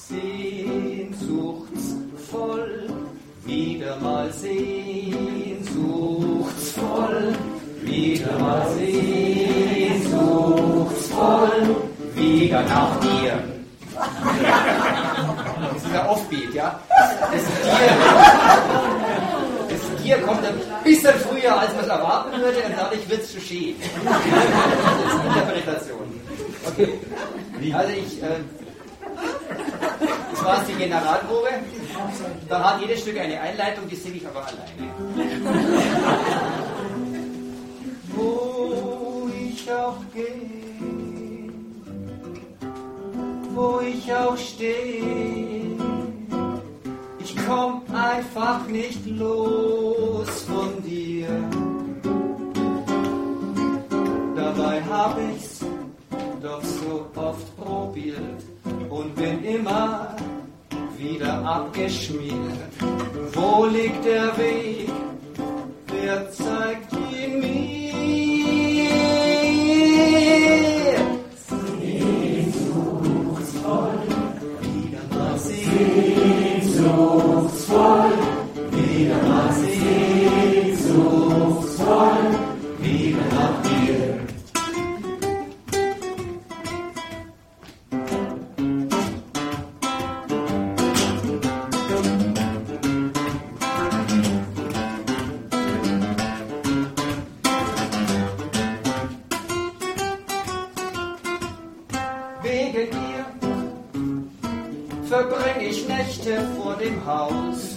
sehnsuchtsvoll, wieder mal sehnsuchtsvoll, wieder mal sehnsuchtsvoll, wieder nach dir. Das ist der Offbeat, ja? Das Dir kommt ein bisschen früher, als man es erwarten würde, und dadurch wird es zu schön. Das ist Interpretation. Okay. Also das war die Generalprobe. Da hat jedes Stück eine Einleitung, die singe ich aber alleine. Wo ich auch gehe, wo ich auch stehe, ich komm einfach nicht los von dir. Dabei hab ich's doch so oft probiert und bin immer wieder abgeschmiert. Wo liegt der Weg? Wer zeigt ihn mir? Sehnsuchtsvoll, wieder mal sehnsuchtsvoll, wieder mal sehnsuchtsvoll, wieder nach dir. Wegen dir verbringe ich Nächte vor dem Haus.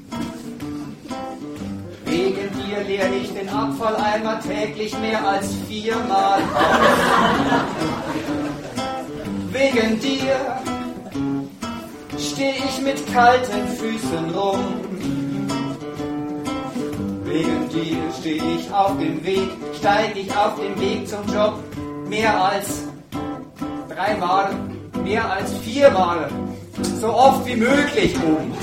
Wegen dir leere ich den Abfalleimer täglich mehr als 4-mal aus. Wegen dir stehe ich mit kalten Füßen rum. Wegen dir stehe ich auf dem Weg, steige ich auf dem Weg zum Job mehr als 3-mal, mehr als 4-mal, so oft wie möglich um.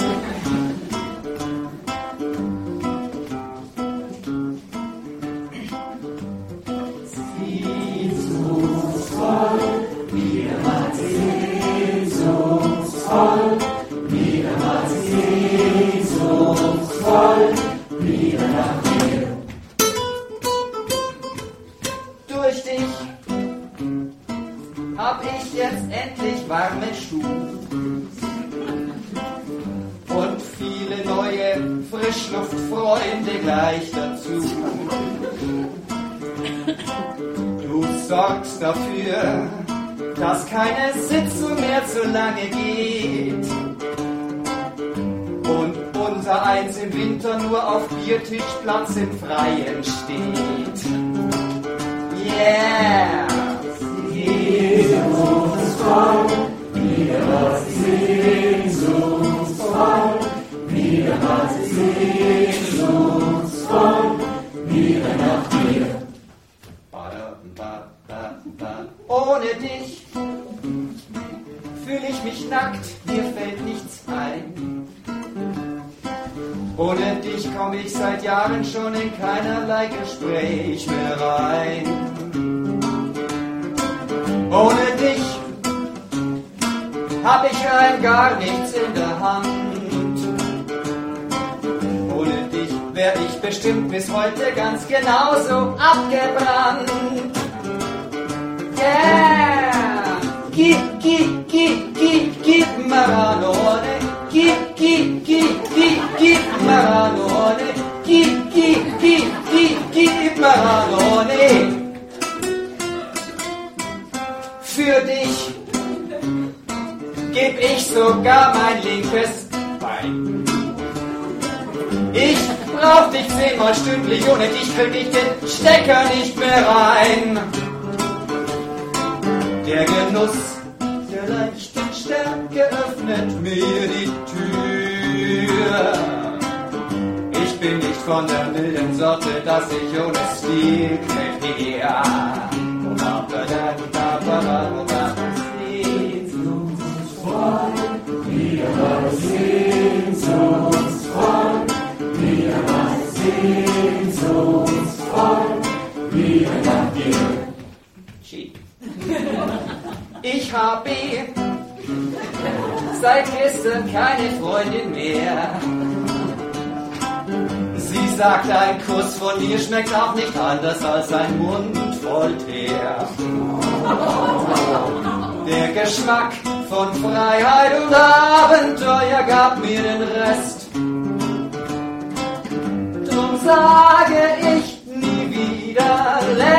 Sehnsuchtsvoll, wieder mal sehnsuchtsvoll, wieder mal sehnsuchtsvoll, wieder nach dir. Durch dich hab ich jetzt endlich warme Schuhe und viele neue Frischluftfreunde gleich dazu. Du sorgst dafür, dass keine Sitzung mehr zu lange geht und unser Eins im Winter nur auf Biertischplatz im Freien steht. Yeah! Sehnsuchtsvoll, wieder mal sehnsuchtsvoll, wieder mal sehnsuchtsvoll, wieder nach dir. Ohne dich fühle ich mich nackt, mir fällt nichts ein. Ohne dich komme ich seit Jahren schon in keinerlei Gespräch mehr rein. Ohne dich hab ich rein gar nichts in der Hand. Ohne dich wär ich bestimmt bis heute ganz genauso abgebrannt. Yeah! Gib Maranone, gib Maranone, gib Maranone. Für dich geb ich sogar mein linkes Bein. Ich brauch dich 10-mal stündlich, ohne dich krieg ich den Stecker nicht mehr rein. Der Genuss der leichten Stärke öffnet mir die Tür. Ich bin nicht von der milden Sorte, dass ich ohne Stil krepier. Sehnsuchtsvoll, wieder mal sehnsuchtsvoll, wieder mal sehnsuchtsvoll, wieder nach dir. Ich habe seit gestern keine Freundin mehr. Sie sagt, ein Kuss von mir schmeckt auch nicht anders als ein Mund voll Teer. Der Geschmack von Freiheit und Abenteuer gab mir den Rest. Drum sage ich nie wieder,